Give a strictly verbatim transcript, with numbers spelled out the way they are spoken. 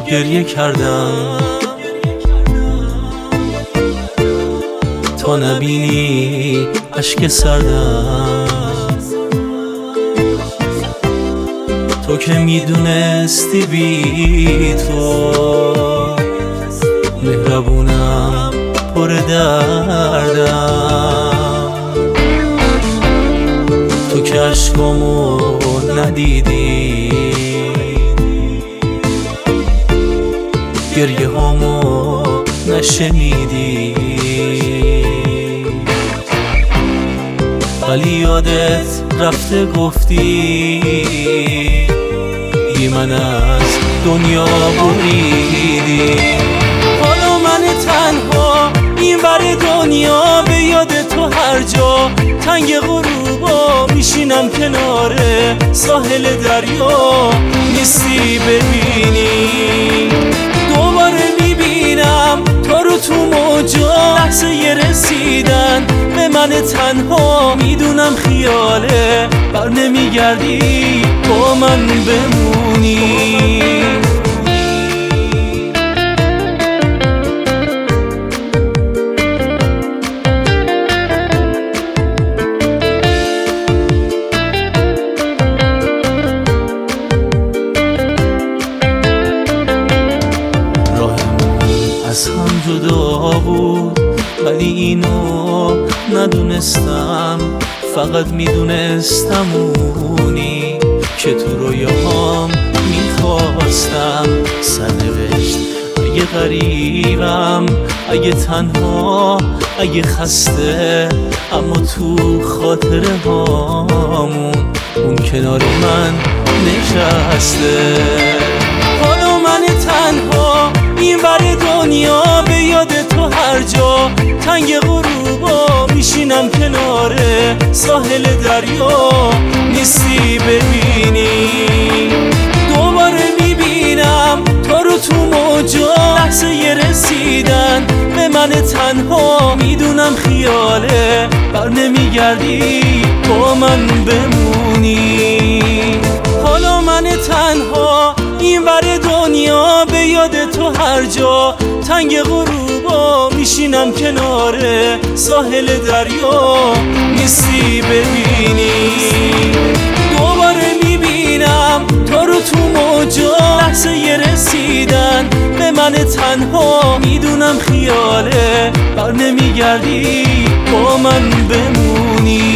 گریه کردم تا نبینی اشک سردم. تو که میدونستی بی تو مهربونم پر دردم. تو که عشقامو ندیدی گریه هامو نشنیدی، ولی یادت رفته گفتی بی من از دنیا بریدی. حالا من تنها این ور دنیا به یاد تو هر جا تنگ غروبا میشینم کنار ساحل دریا. نیستی ببینی دوباره میبینم تو رو تو موجا، لحظه ی رسیدن به من تنها. میدونم خیاله بر نمیگردی با من بمونی. از هم جدا بود ولی اینو ندونستم، فقط میدونستم اونی که تو رویاهام میخواستم. سرنوشت اگه غریبم، اگه تنها، اگه خسته، اما تو خاطره هامون اون کنار من نشسته. حالا من تنها این ور دنیا به یاد تو هر جا تنگ غروبا میشینم کنار ساحل دریا. نیستی ببینی دوباره میبینم تو رو تو موجا، لحظه ی رسیدن به من تنها. میدونم خیاله بر نمیگردی با من بمونی. حالا من تنها این ور دنیا به یاد تو هر جا تنگ غروبا میشینم کنار ساحل دریا. نیستی ببینی دوباره میبینم تو رو تو موجا، لحظه ی رسیدن به من تنها. میدونم خیاله بر نمیگردی با من بمونی.